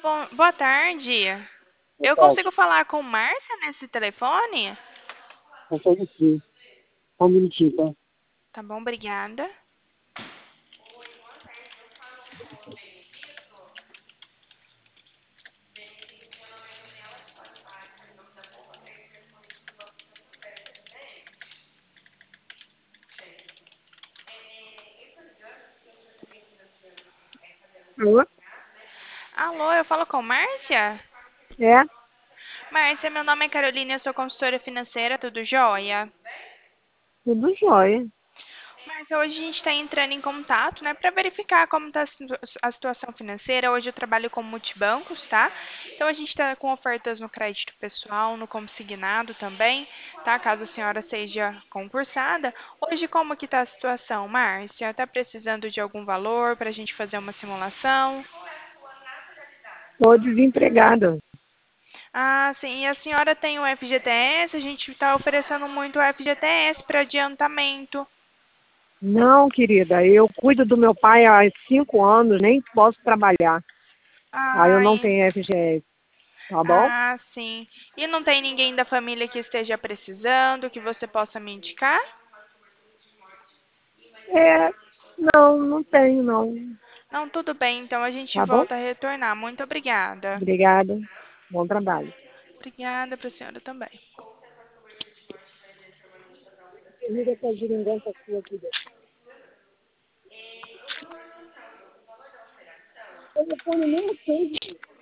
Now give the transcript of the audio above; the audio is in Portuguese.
Boa tarde. Boa Eu tarde. consigo falar com Márcia nesse telefone? Consegue sim. Só um minutinho, tá? Tá bom, obrigada. Alô? Alô, eu falo com Márcia? É? Márcia, meu nome é Carolina, eu sou consultora financeira, tudo jóia? Tudo jóia. Márcia, hoje a gente está entrando em contato, né, para verificar como está a situação financeira. Hoje eu trabalho com multibancos, tá? Então a gente está com ofertas no crédito pessoal, no consignado também, tá? Caso a senhora seja concursada. Hoje como que está a situação, Márcia? Está precisando de algum valor para a gente fazer uma simulação? Tô desempregada. Ah, sim. E a senhora tem o FGTS? A gente está oferecendo muito o FGTS para adiantamento. Não, querida, eu cuido do meu pai há 5 anos, nem posso trabalhar. Aí eu não Ai, tenho FGS, tá bom? ah, sim. E não tem ninguém da família que esteja precisando, que você possa me indicar? É, não, não tenho, não. Não, tudo bem, então a gente Tá bom? volta a retornar. Muito obrigada. Obrigada. Bom trabalho. Obrigada para a senhora também. Liga pra geringonça sua aqui. O telefone nem atende.